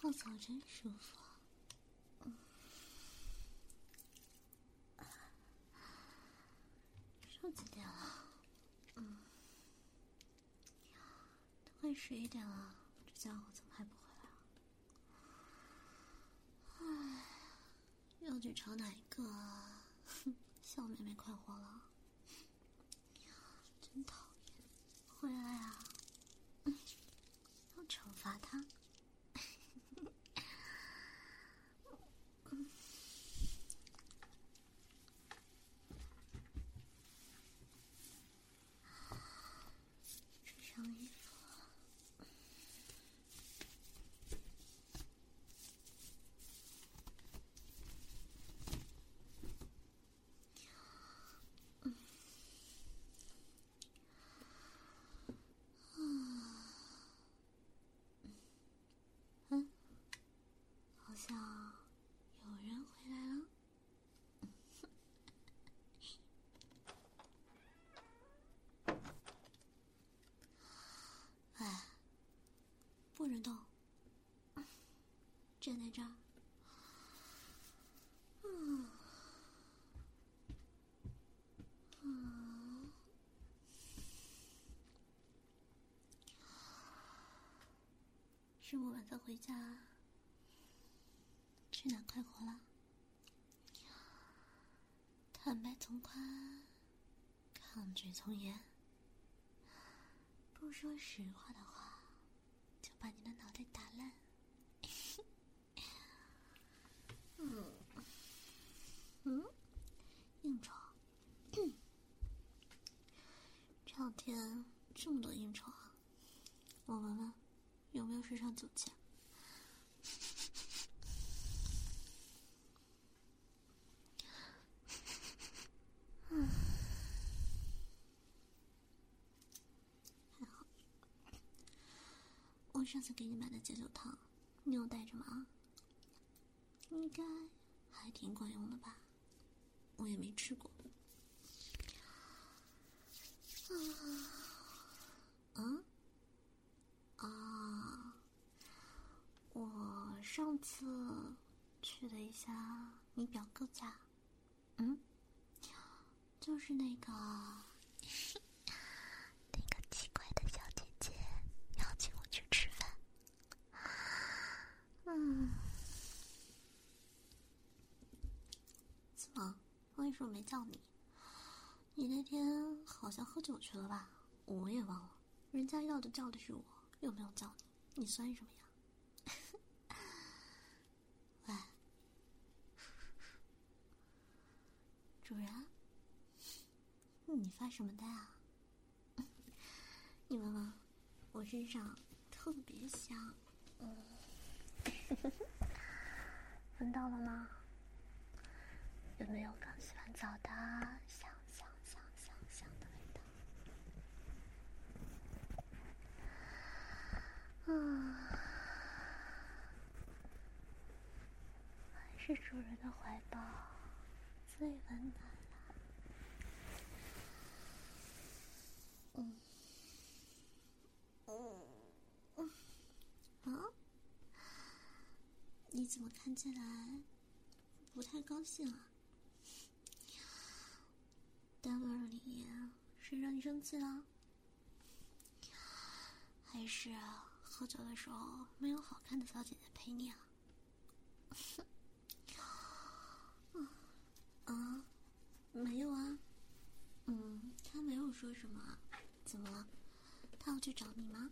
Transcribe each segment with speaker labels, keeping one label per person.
Speaker 1: 泡澡真舒服。都几点了？都快11点了，这家伙怎么还不回来啊？要去找哪一个啊？小妹妹快活了，真讨厌！回来啊！要惩罚他。穿上衣服。好像有人回来了。哎，不准动，站在这儿。是我晚上回家，去哪快活了？坦白从宽，抗拒从严。不说实话的话，就把你的脑袋打烂。应酬。这两天这么多应酬啊，我闻闻有没有身上酒气。还好。我上次给你买的解酒汤，你有带着吗？应该还挺管用的吧？我也没吃过。我上次去了一下你表哥家，就是那个奇怪的小姐姐邀请我去吃饭。怎么？为什么没叫你？你那天好像喝酒去了吧？我也忘了，人家要的叫的是我，又没有叫你，你算什么呀？喂，主人，你发什么呆啊？你闻闻，我身上特别香。闻到了吗？有没有刚洗完澡的香的味道？还是主人的怀抱最温暖了。你怎么看起来不太高兴啊？单位里谁让你生气了？还是喝酒的时候没有好看的小姐姐陪你啊？没有啊。他没有说什么。怎么了？他要去找你吗？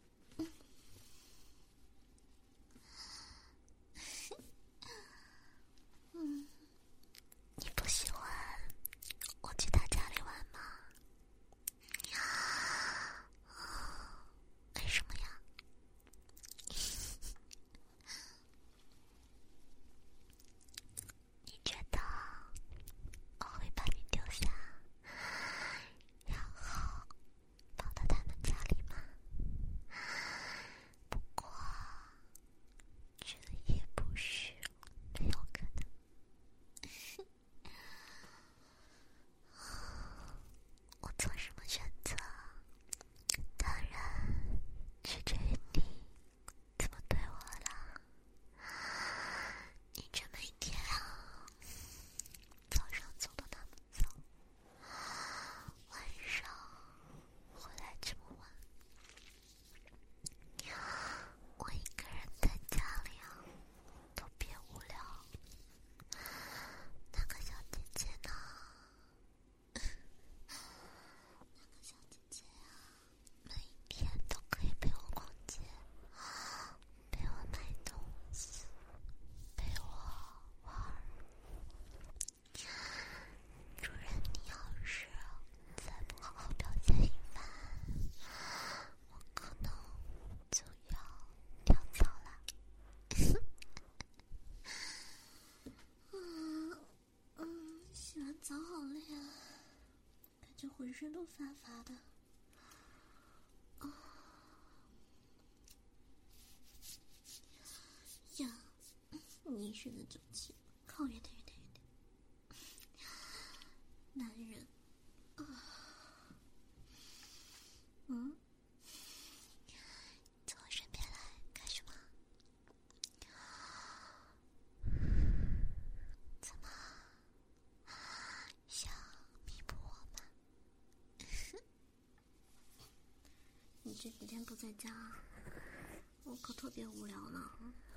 Speaker 1: 你不喜欢我去他家里玩吗？为什么呀？你觉得我会把你丢下，然后跑到他们家里吗？ 浑身都发发的。呀，你身的酒气，靠远点，远点，远点。男人，从我身边来干什么？怎么想弥补我吗？你这几天不在家，我可特别无聊呢。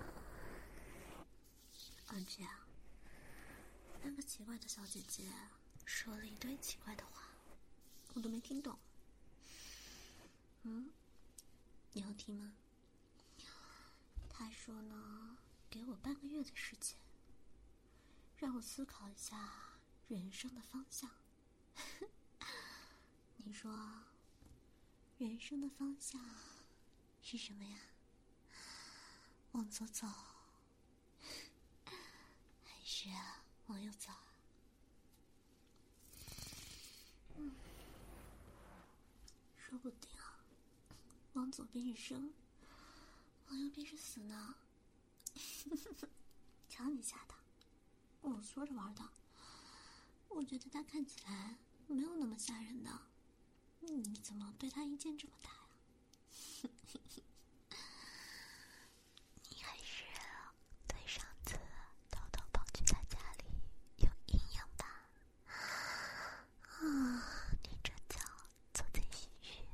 Speaker 1: 而且那个奇怪的小姐姐说了一堆奇怪的话，我都没听懂。你要听吗？她说呢，给我半个月的时间，让我思考一下人生的方向。你说人生的方向是什么呀？往左走还是往右走？说不定往左边是生，往右边是死呢。瞧你吓的，我说着玩的。我觉得他看起来没有那么吓人的，你怎么对他意见这么大呀？你还是对上次偷偷跑去他家里有阴影吧？你这叫做贼心虚。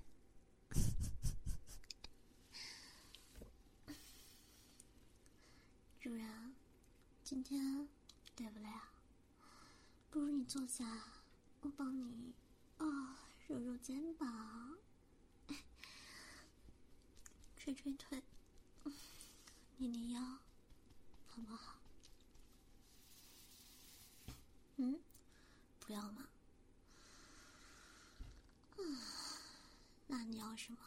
Speaker 1: 主人，今天累不累啊？不如你坐下，我帮你揉揉肩膀，捶捶腿，捏捏腰，好不好？不要吗？那你要什么？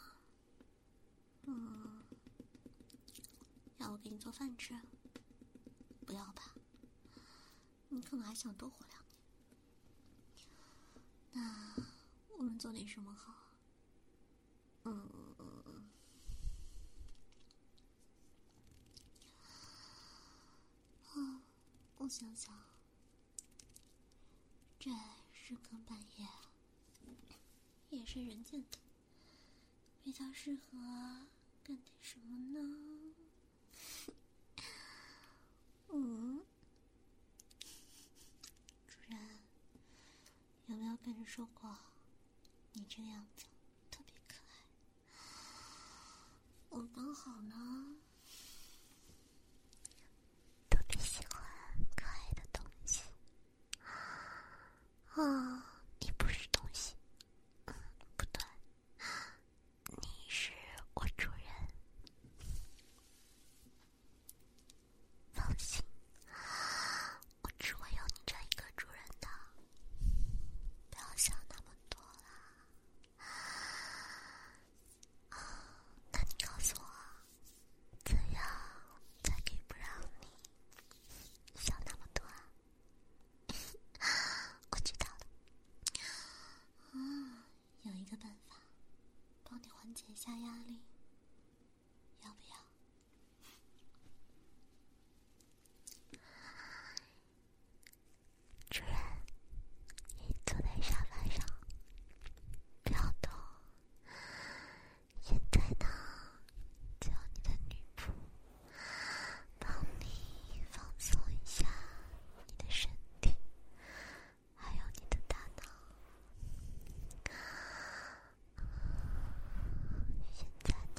Speaker 1: 要我给你做饭吃？不要吧，你可能还想多活2年。那我们做点什么好？我想想，这深更半夜，夜深人静的，比较适合干点什么呢？主人，有没有跟人说过你这个样子特别可爱？我刚好呢特别喜欢可爱的东西。你不是东西，不对，你是我主人。放心，我只会有你这一个主人的，不要想那么多啦。那你告诉我，怎样才可以不让你想那么多啊？我知道了，有一个办法，帮你缓解一下压力，要不要？主人，你坐在沙发上，不要动。现在呢，叫你的女仆帮你放松一下你的身体，还有你的大脑。现在呢，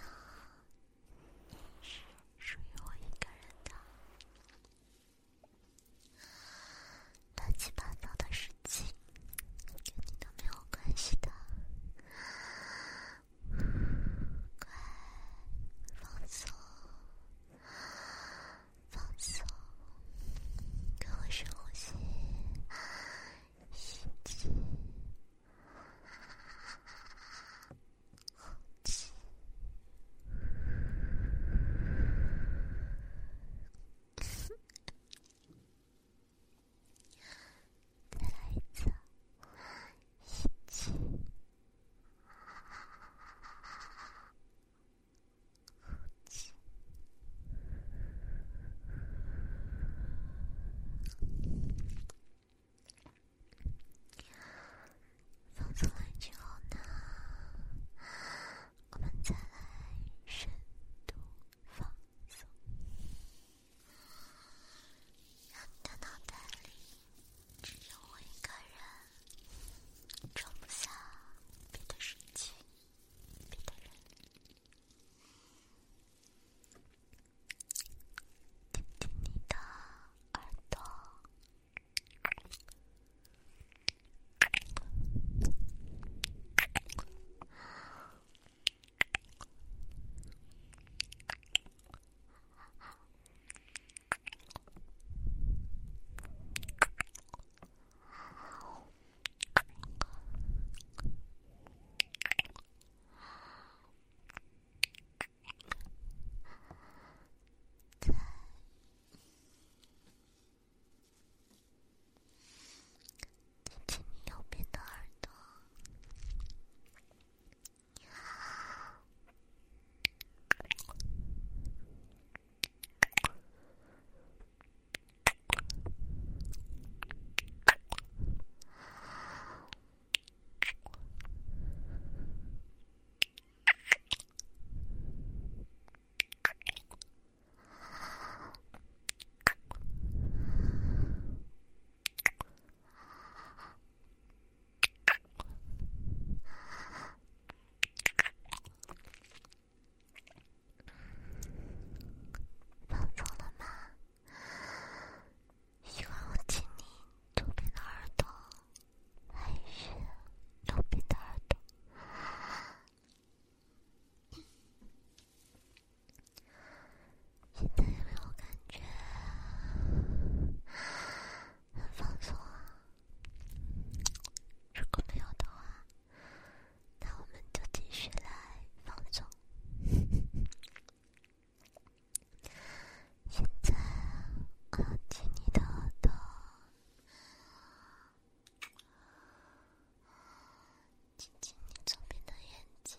Speaker 1: 亲亲你左边的眼睛，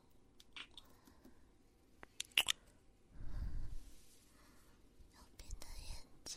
Speaker 1: 右边的眼睛，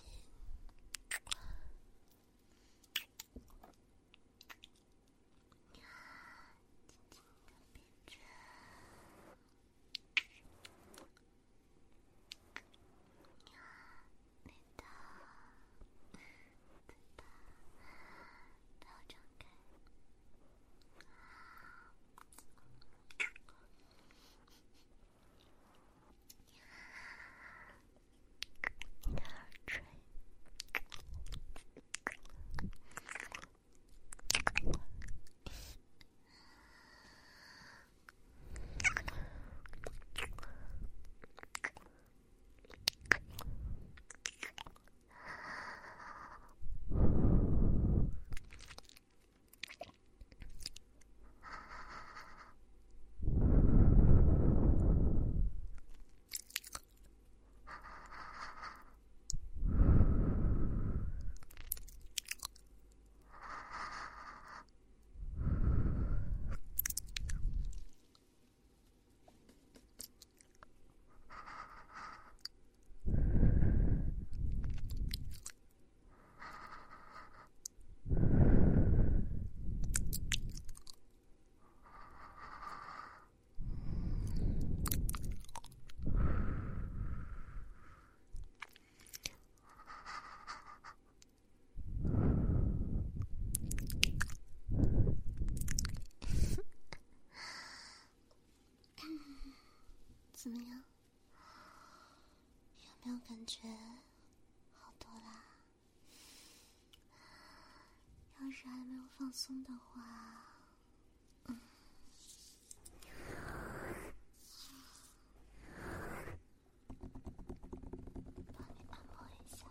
Speaker 1: 怎么样？有没有感觉好多啦？要是还没有放松的话，帮你按摩一下。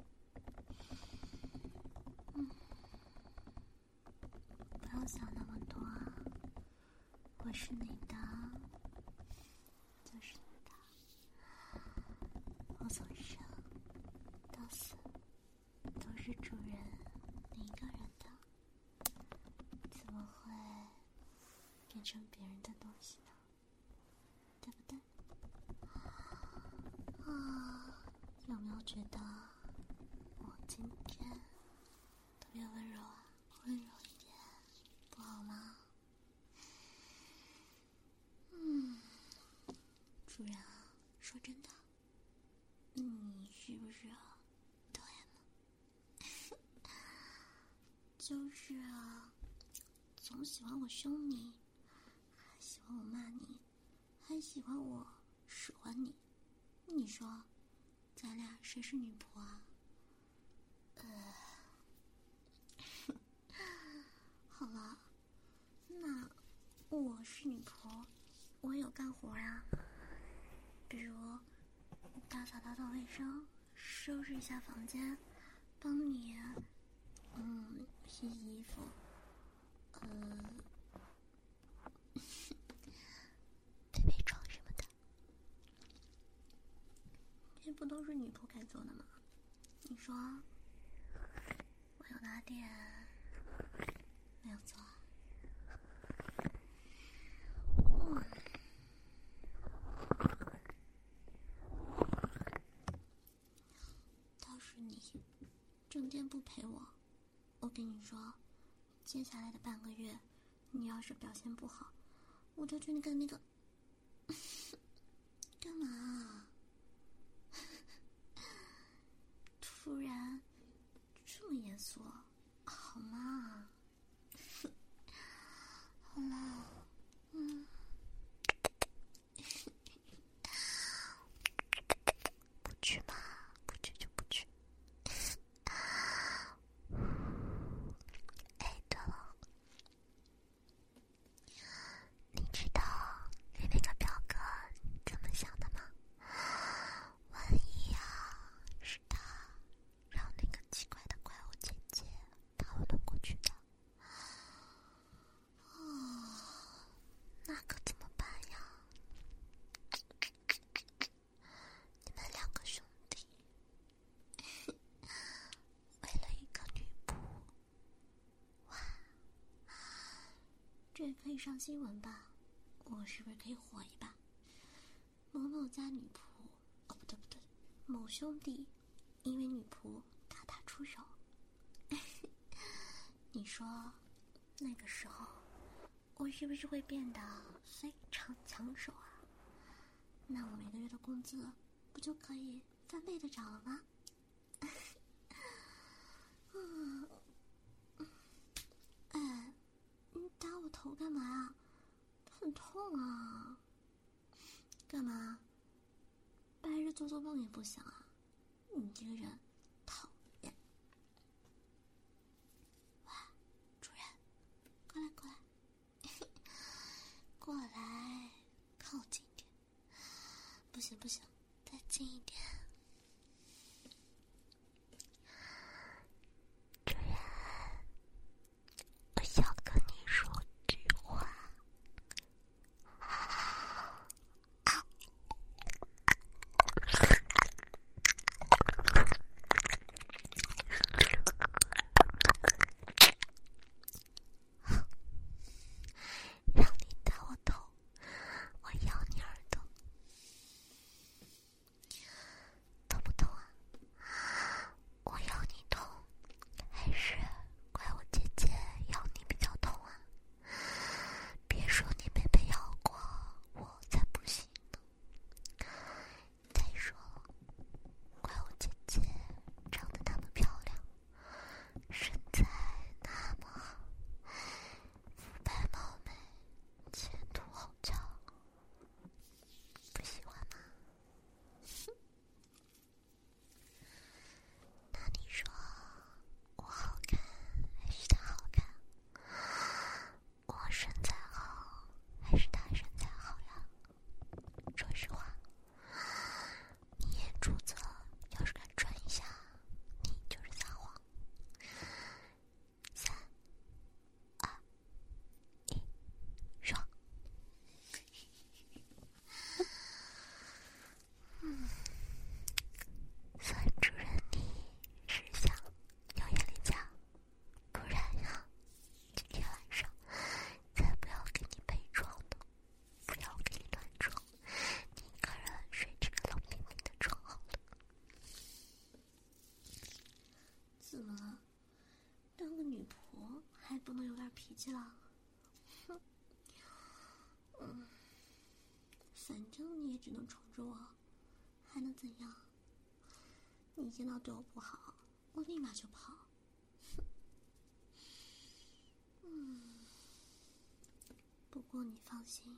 Speaker 1: 不要想那么多啊，我是你的。就是你的，我从生到死都是主人你一个人的，怎么会变成别人的东西呢？对不对？有没有觉得我今天特别温柔啊？温柔一点不好吗？主人啊，说真的，你是不是讨厌了？就是啊，总喜欢我凶你，还喜欢我骂你，还喜欢我使唤你。你说，咱俩谁是女仆啊？好了，那我是女仆，我有干活啊。比如打扫卫生，收拾一下房间，帮你洗衣服，推推床什么的，这不都是女仆该做的吗？你说我有哪点没有做啊？倒是你整天不陪我，我跟你说，接下来的半个月，你要是表现不好，我就去那个干嘛啊？突然这么严肃，好吗？好啦，不去嘛，不去就不去。哎，对了，你知道你那个表哥怎么想的吗？万一啊，是他让那个奇怪的怪物姐姐这也可以上新闻吧？我是不是可以火一把？某某家女仆，哦不对，某兄弟因为女仆大打出手。你说那个时候我是不是会变得非常抢手啊？那我每个月的工资不就可以翻倍的涨了吗？哎，你打我头干嘛呀？很痛啊！干嘛？白日做做梦也不行啊！你这个人讨厌！哇，主人，过来，过来，靠近点！不行，再近一点！主人，我想跟你说句话。让你打我头，我咬你耳朵，痛不痛啊？我咬你痛，还是怪我姐姐咬你比较痛啊？别说你没被咬过，我才不信呢。再说，怪我姐姐长得那么漂亮，身材那么好，肤白貌美，前途后翘，不喜欢吗？那你说我好看还是他好看？我身材好还是他身材好呀？说实话，你眼珠子要是敢转一下，你就是撒谎。3、2、1，说。所以主人你是想要眼力见，不然呀，今天晚上再不要给你备床的，不要给你暖床，你一个人睡这个冷冰冰的床好了。怎么了？当个女仆还不能有点脾气了？哼，反正你也只能宠着我，还能怎样？你见到对我不好，我立马就跑。不过你放心，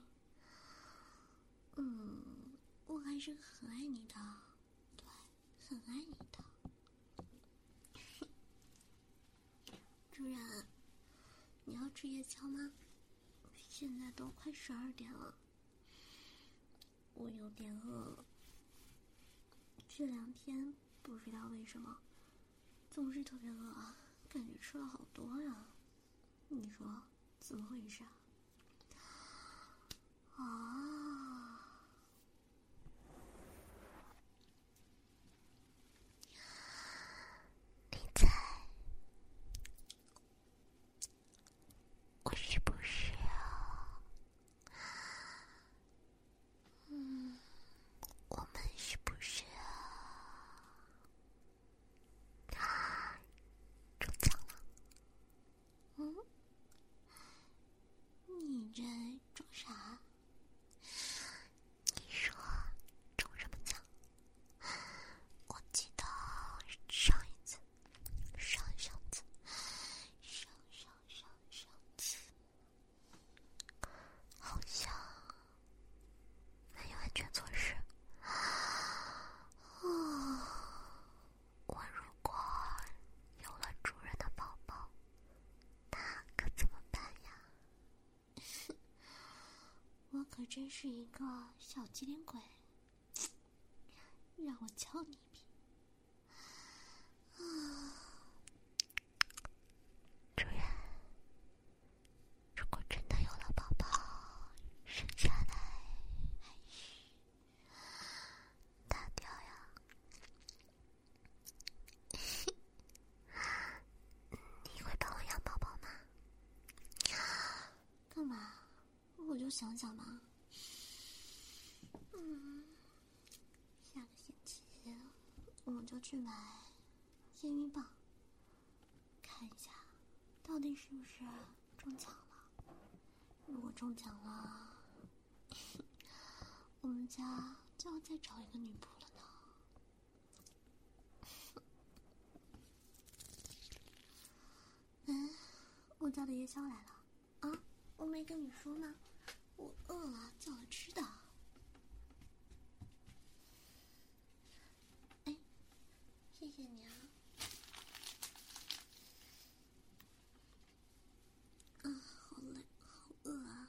Speaker 1: 我还是很爱你的，对，很爱你的。主人，你要吃夜宵吗？现在都快12点了，我有点饿。这2天不知道为什么总是特别饿啊，感觉吃了好多呀。你说怎么回事啊？你猜我是不是我们是不是中奖了？你这装啥？你说中什么奖？我记得上次好像没有安全措施。我如果有了主人的宝宝，那可怎么办呀？我可真是一个小机灵鬼，让我敲你一笔。主人，如果真的有了宝宝，生下来还是大掉呀？你会帮我养宝宝吗？干嘛我就想想嘛，下个星期我就去买验孕棒，看一下到底是不是中奖了。如果中奖了，我们家就要再找一个女仆了呢。我家的夜宵来了啊！我没跟你说吗？我饿了，叫了吃的。哎，谢谢你啊！好累，好饿啊！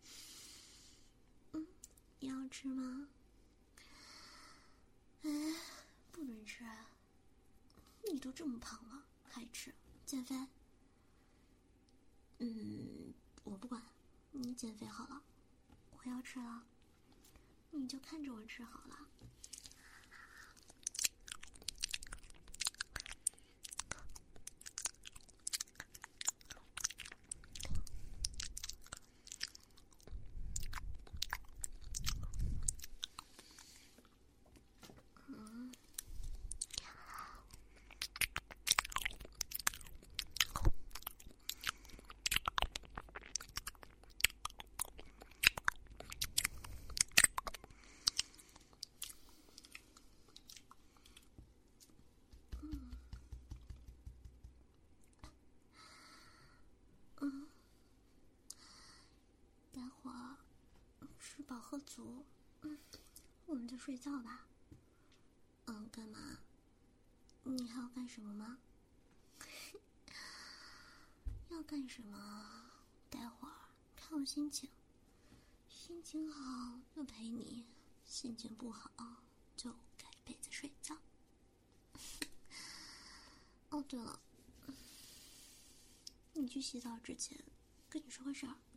Speaker 1: 你要吃吗？不准吃啊！你都这么胖了，还吃？减肥？我不管，你减肥好了，我要吃了，你就看着我吃好了。待会儿吃饱喝足，我们就睡觉吧。干嘛？你还要干什么吗？要干什么？待会儿看我心情，心情好就陪你，心情不好就盖被子睡觉。哦，对了，你去洗澡之前跟你说个事儿。